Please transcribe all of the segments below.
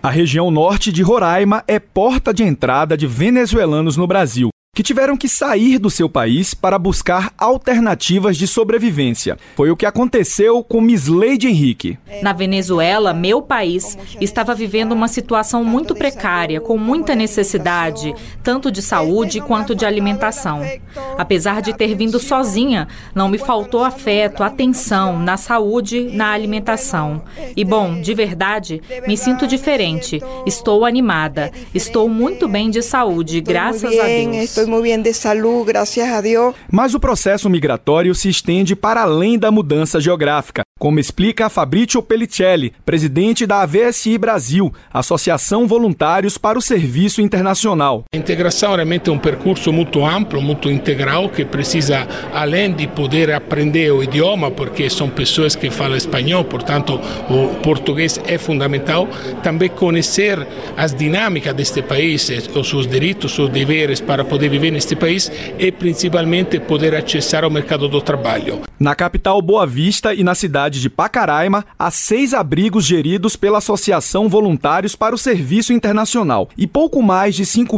A região norte de Roraima é porta de entrada de venezuelanos no Brasil, que tiveram que sair do seu país para buscar alternativas de sobrevivência. Foi o que aconteceu com Misleide Henrique. Na Venezuela, meu país, estava vivendo uma situação muito precária, com muita necessidade, tanto de saúde quanto de alimentação. Apesar de ter vindo sozinha, não me faltou afeto, atenção na saúde, na alimentação. E bom, de verdade, me sinto diferente. Estou animada. Estou muito bem de saúde, graças a Deus. Muito bem de saúde, graças a Deus. Mas o processo migratório se estende para além da mudança geográfica, como explica Fabrício Pellicelli, presidente da AVSI Brasil, Associação Voluntários para o Serviço Internacional. A integração realmente é um percurso muito amplo, muito integral, que precisa, além de poder aprender o idioma, porque são pessoas que falam espanhol, portanto o português é fundamental, também conhecer as dinâmicas deste país, os seus direitos, os seus deveres para poder viver neste país e principalmente poder acessar ao mercado do trabalho. Na capital Boa Vista e na cidade de Pacaraima, há 6 abrigos geridos pela Associação Voluntários para o Serviço Internacional e pouco mais de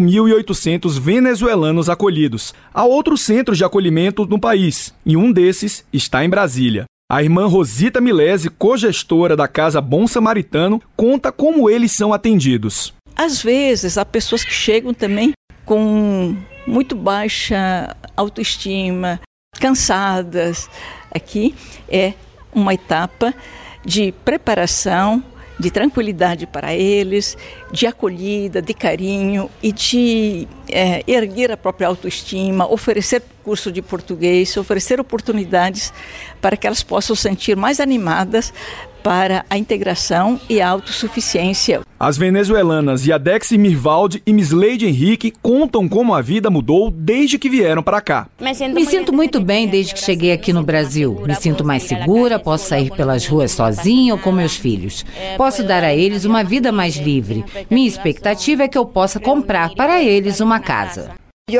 5.800 venezuelanos acolhidos. Há outros centros de acolhimento no país e um desses está em Brasília. A irmã Rosita Milese, cogestora da Casa Bom Samaritano, conta como eles são atendidos. Às vezes, há pessoas que chegam também com muito baixa autoestima, cansadas. Aqui é uma etapa de preparação, de tranquilidade para eles, de acolhida, de carinho e de erguer a própria autoestima, oferecer curso de português, oferecer oportunidades para que elas possam se sentir mais animadas para a integração e a autossuficiência. As venezuelanas Yadexi Mirvaldi e Misleide Henrique contam como a vida mudou desde que vieram para cá. Me sinto muito bem desde que cheguei aqui no Brasil. Me sinto mais segura, posso sair pelas ruas sozinha ou com meus filhos. Posso dar a eles uma vida mais livre. Minha expectativa é que eu possa comprar para eles uma casa.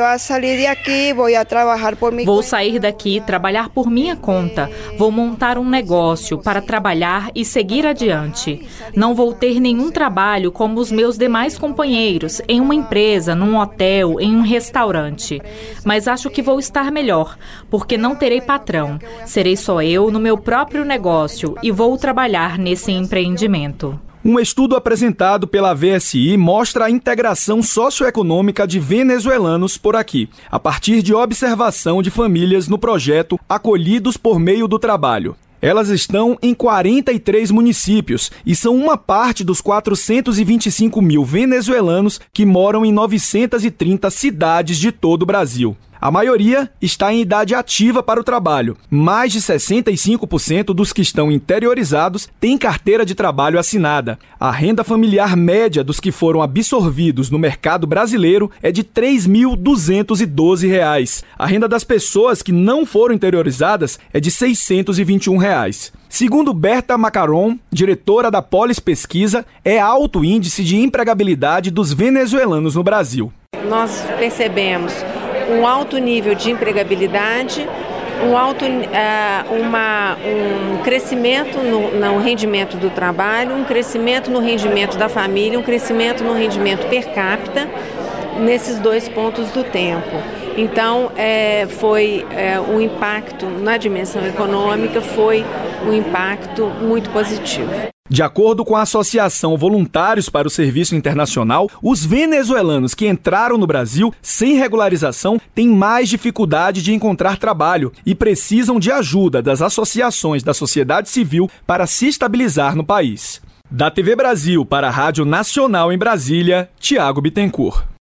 Vou sair daqui, trabalhar por minha conta. Vou montar um negócio para trabalhar e seguir adiante. Não vou ter nenhum trabalho como os meus demais companheiros, em uma empresa, num hotel, em um restaurante. Mas acho que vou estar melhor, porque não terei patrão. Serei só eu no meu próprio negócio e vou trabalhar nesse empreendimento. Um estudo apresentado pela AVSI mostra a integração socioeconômica de venezuelanos por aqui, a partir de observação de famílias no projeto Acolhidos por Meio do Trabalho. Elas estão em 43 municípios e são uma parte dos 425 mil venezuelanos que moram em 930 cidades de todo o Brasil. A maioria está em idade ativa para o trabalho. Mais de 65% dos que estão interiorizados têm carteira de trabalho assinada. A renda familiar média dos que foram absorvidos no mercado brasileiro é de R$ 3.212. A renda das pessoas que não foram interiorizadas é de R$ 621. Segundo Berta Macaron, diretora da Polis Pesquisa, é alto o índice de empregabilidade dos venezuelanos no Brasil. Nós percebemos um alto nível de empregabilidade, um crescimento no rendimento do trabalho, um crescimento no rendimento da família, um crescimento no rendimento per capita nesses 2 pontos do tempo. Então, o impacto na dimensão econômica foi um impacto muito positivo. De acordo com a Associação Voluntários para o Serviço Internacional, os venezuelanos que entraram no Brasil sem regularização têm mais dificuldade de encontrar trabalho e precisam de ajuda das associações da sociedade civil para se estabilizar no país. Da TV Brasil para a Rádio Nacional em Brasília, Tiago Bittencourt.